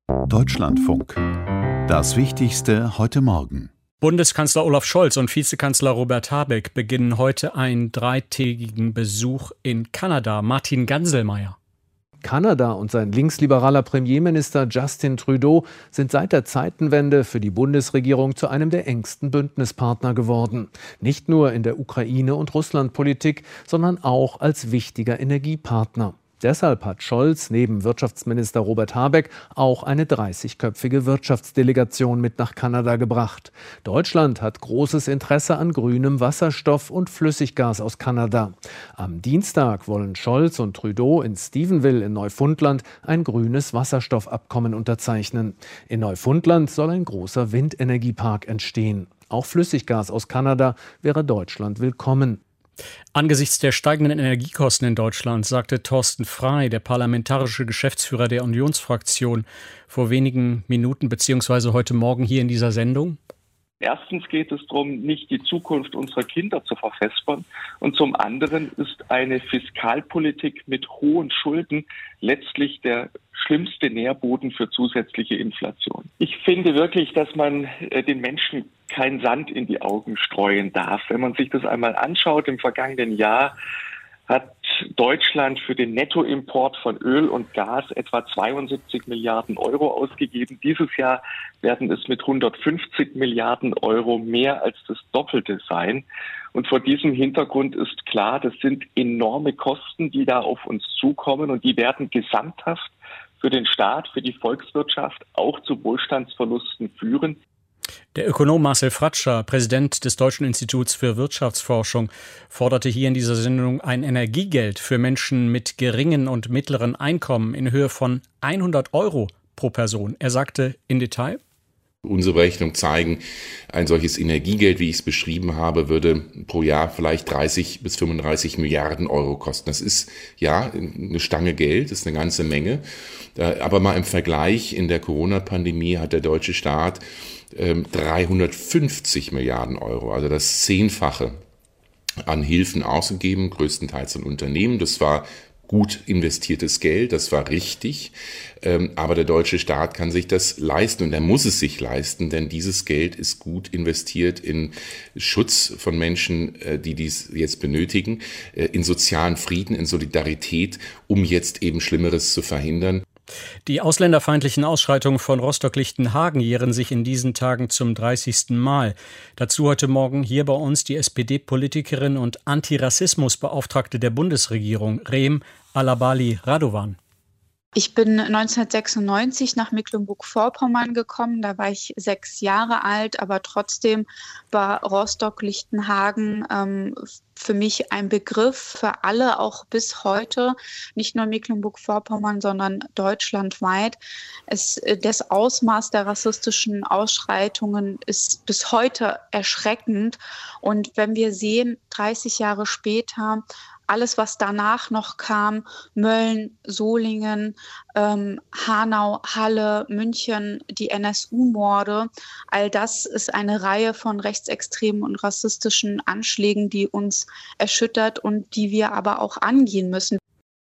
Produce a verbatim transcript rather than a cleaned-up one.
Deutschlandfunk. Das Wichtigste heute Morgen. Bundeskanzler Olaf Scholz und Vizekanzler Robert Habeck beginnen heute einen dreitägigen Besuch in Kanada. Martin Ganselmeier. Kanada und sein linksliberaler Premierminister Justin Trudeau sind seit der Zeitenwende für die Bundesregierung zu einem der engsten Bündnispartner geworden. Nicht nur in der Ukraine- und Russlandpolitik, sondern auch als wichtiger Energiepartner. Deshalb hat Scholz neben Wirtschaftsminister Robert Habeck auch eine dreißigköpfige Wirtschaftsdelegation mit nach Kanada gebracht. Deutschland hat großes Interesse an grünem Wasserstoff und Flüssiggas aus Kanada. Am Dienstag wollen Scholz und Trudeau in Stephenville in Neufundland ein grünes Wasserstoffabkommen unterzeichnen. In Neufundland soll ein großer Windenergiepark entstehen. Auch Flüssiggas aus Kanada wäre Deutschland willkommen. Angesichts der steigenden Energiekosten in Deutschland sagte Thorsten Frey, der parlamentarische Geschäftsführer der Unionsfraktion, vor wenigen Minuten bzw. heute Morgen hier in dieser Sendung: Erstens geht es darum, nicht die Zukunft unserer Kinder zu vervespern. Und zum anderen ist eine Fiskalpolitik mit hohen Schulden letztlich der schlimmste Nährboden für zusätzliche Inflation. Ich finde wirklich, dass man den Menschen keinen Sand in die Augen streuen darf. Wenn man sich das einmal anschaut, im vergangenen Jahr hat Deutschland für den Nettoimport von Öl und Gas etwa zweiundsiebzig Milliarden Euro ausgegeben. Dieses Jahr werden es mit hundertfünfzig Milliarden Euro mehr als das Doppelte sein. Und vor diesem Hintergrund ist klar, das sind enorme Kosten, die da auf uns zukommen, und die werden gesamthaft für den Staat, für die Volkswirtschaft auch zu Wohlstandsverlusten führen. Der Ökonom Marcel Fratscher, Präsident des Deutschen Instituts für Wirtschaftsforschung, forderte hier in dieser Sendung ein Energiegeld für Menschen mit geringen und mittleren Einkommen in Höhe von hundert Euro pro Person. Er sagte im Detail: Unsere Berechnungen zeigen, ein solches Energiegeld, wie ich es beschrieben habe, würde pro Jahr vielleicht dreißig bis fünfunddreißig Milliarden Euro kosten. Das ist ja eine Stange Geld, das ist eine ganze Menge. Aber mal im Vergleich, in der Corona-Pandemie hat der deutsche Staat dreihundertfünfzig Milliarden Euro, also das Zehnfache an Hilfen ausgegeben, größtenteils an Unternehmen. Das war gut investiertes Geld, das war richtig, aber der deutsche Staat kann sich das leisten, und er muss es sich leisten, denn dieses Geld ist gut investiert in Schutz von Menschen, die dies jetzt benötigen, in sozialen Frieden, in Solidarität, um jetzt eben Schlimmeres zu verhindern. Die ausländerfeindlichen Ausschreitungen von Rostock-Lichtenhagen jähren sich in diesen Tagen zum dreißigsten Mal. Dazu heute Morgen hier bei uns die S P D-Politikerin und Antirassismusbeauftragte der Bundesregierung, Reem Alabali Radovan. Ich bin neunzehnhundertsechsundneunzig nach Mecklenburg-Vorpommern gekommen. Da war ich sechs Jahre alt, aber trotzdem war Rostock-Lichtenhagen ähm, für mich ein Begriff für alle, auch bis heute, nicht nur Mecklenburg-Vorpommern, sondern deutschlandweit. Es, das Ausmaß der rassistischen Ausschreitungen ist bis heute erschreckend. Und wenn wir sehen, dreißig Jahre später, alles, was danach noch kam, Mölln, Solingen, ähm, Hanau, Halle, München, die N S U-Morde, all das ist eine Reihe von rechtsextremen und rassistischen Anschlägen, die uns erschüttert und die wir aber auch angehen müssen.